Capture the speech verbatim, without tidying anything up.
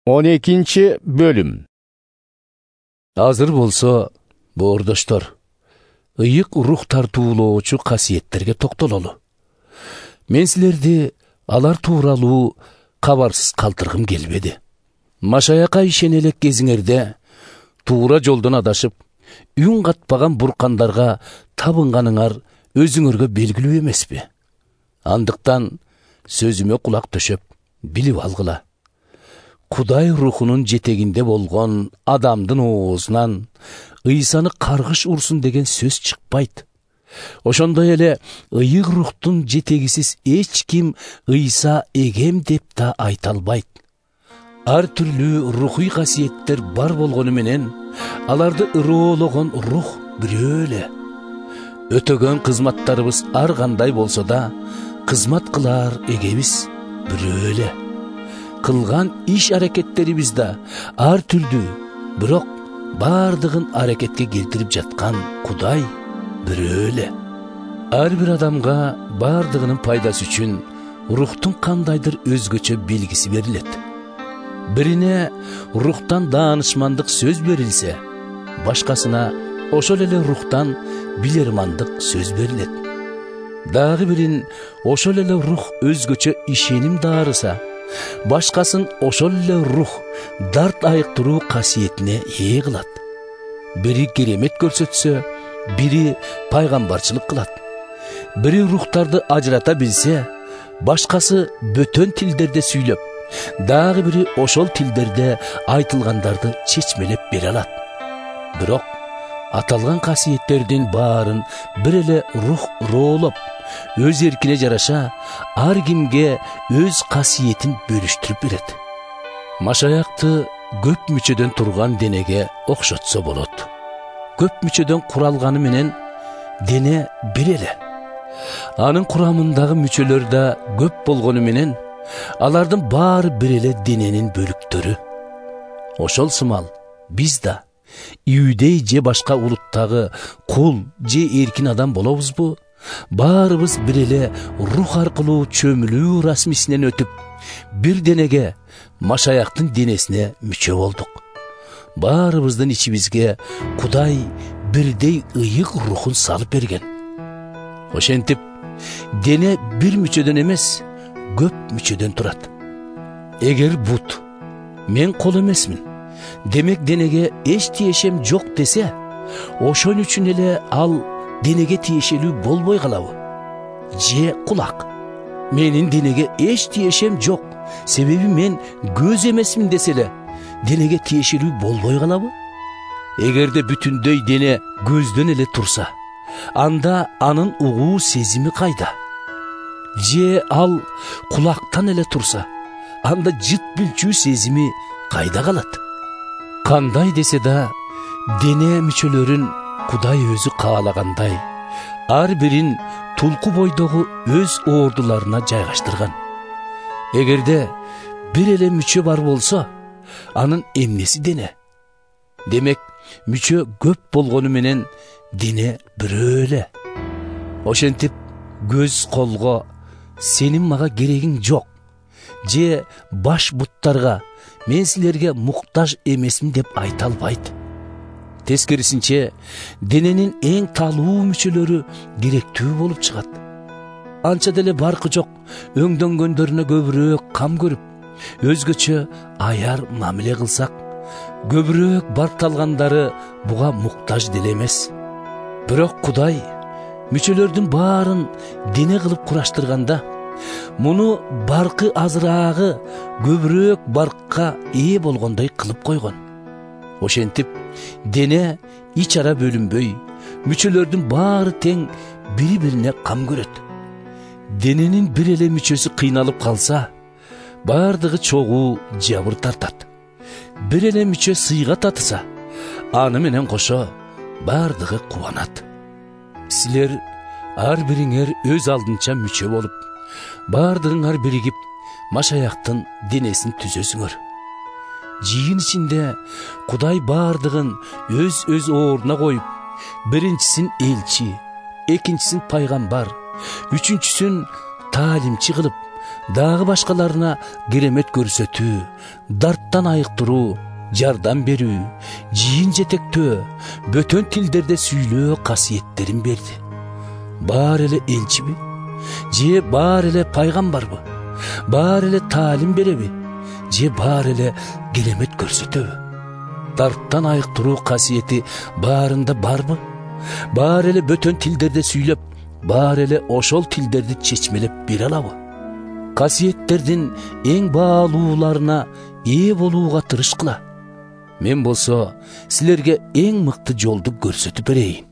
он экинчи бөлүм. Азыр болсо, боордоштор, ыйык рух тартуулоочу касиеттерге токтололу. Мен силерди алар тууралуу кабарсыз калтыргым келбеди. Машаяка ишене элек кезиңерде туура жолдон адашып, үн катпаган буркандарга табынганыңар өзүңөргө белгилүү эмеспи? Андыктан сөзүмө кулак төшөп, билип алгыла. Кудай рухунун жетегинде болгон адамдын оозунан Ыйсаны каргыш урсун деген сөз чыкпайт. Ошондой эле ыйык рухтун жетегисиз эч ким Ыйса эгем деп да айта албайт. Ар түрлүү рухий касиеттер бар болгону менен, аларды ыроологон рух бирөө эле. Өтөгөн кызматтарыбыз ар кандай болсо да, кызмат кылар эгебиз бирөө эле. Кылган иш аракеттерибиз да ар түрдүү, бирок бардыгын аракетке келтирип жаткан Кудай бирөө эле. Ар бир адамга бардыгынын пайдасы үчүн рухтун кандайдыр өзгөчө белгиси берилет. Бирине рухтан даанышмандык сөз берилсе, башкасына ошол эле рухтан билермандык сөз берилет. Дагы бирин ошол эле рух өзгөчө ишеним даарыса, башкасын ошол эле рух дарт айыктыруу касиетине ээ кылат. Бири керемет көрсөтсө, бири пайгамбарчылык кылат. Бири рухтарды ажырата билсе, башкасы бөтөн тилдерде сүйлөп, дагы бири ошол тилдерде айтылгандарды чечмелеп бере алат. Бирок аталган касиеттердин баарын бир эле рух ыроолоп, өз эркине жараша ар кимге өз касиетин бөлүштүрүп берет. Машаякты көп мүчөдөн турган денеге окшотсо болот. Көп мүчөдөн куралганы менен дене бир эле. Анын курамындагы мүчөлөр да көп болгону менен, алардын баары бир эле дененин бөлүктөрү. Ошол сымал биз да иудей же башка улуттагы кул же эркин адам болобузбу? Баарыбыз бир эле рух аркылуу чөмүлүү расмисинен өтүп, бир денеге, Машаяктын денесине мүчө болдук. Баарыбыздын ичибизге Кудай бирдей ыйык рухун салып берген. Ошентип, дене бир мүчөдөн эмес, көп мүчөдөн турат. Эгер бут, мен кол эмесмин, демек денеге эч тиешем жок десе, ошон үчүн эле ал денеге тиешелүү болбой калабы? Же кулак, менин денеге эч тиешем жок, себеби мен көз эмесмин десе эле, денеге тиешелүү болбой калабы? Эгерде бүтүндөй дене көздөн эле турса, анда анын угуу сезими кайда? Же ал кулактан эле турса, анда жыт билчүү сезими кайда калат? Кандай десе да, дене мүчөлөрүн Кудай өзү каалагандай, ар бирин тулку бойдогу өз ордуларына жайгаштырган. Эгерде бир эле мүчө бар болсо, анын эмнеси дене? Демек, мүчө көп болгону менен дене бирөө эле. Ошентип, көз колго сенин мага керегиң жок, же баш буттарга мен силерге муктаж эмесмин деп айта албайт. Тескерисинче, дененин эң талуу мүчөлөрү керектүү болуп чыгат. Анча деле баркы жок өңдөнгөндөрүнө көбүрөөк кам көрүп, өзгөчө аяр мамиле кылсак, көбүрөөк баркталгандары буга муктаж деле эмес. Бирок Кудай мүчөлөрдүн баарын дене кылып кураштырганда, муну баркы азыраагы көбүрөөк баркка ээ болгондой кылып койгон. Ошентип, дене ич ара бөлүнбөй, мүчөлөрдүн баары тең бири-бирине кам көрөт. Дененин бир эле мүчөсү кыйналып калса, бардыгы чогуу жабыр тартат. Бир эле мүчө сыйга татыса, аны менен кошо бардыгы кубанат. Силер ар бириңер өз алдынча мүчө болуп, бардыгыңар биригип, Машаяктын денесин түзөсүңөр. Жийин ичинде Кудай бардыгын өз-өз ордуна коюп, биринчисин элчи, экинчисин пайгамбар, үчүнчүсүн таалимчи кылып, дагы башкаларына керемет көрсөтүү, дарттан айыктыруу, жардам берүү, жийин жетектөө, бөтөн тилдерде сүйлөө касиеттерин берди. Баары эле элчиби? Же баары эле пайгамбарбы? Баары эле таалим береби? Же баары эле керемет көрсөтөбү? Дарттан айыктыруу касиети баарында барбы? Баары эле бөтөн тилдерде сүйлөп, баары эле ошол тилдерди чечмелеп бере алабы? Касиеттердин эң баалууларына ээ болууга тырышкыла. Мен болсо силерге эң мыкты жолду көрсөтүп берейин.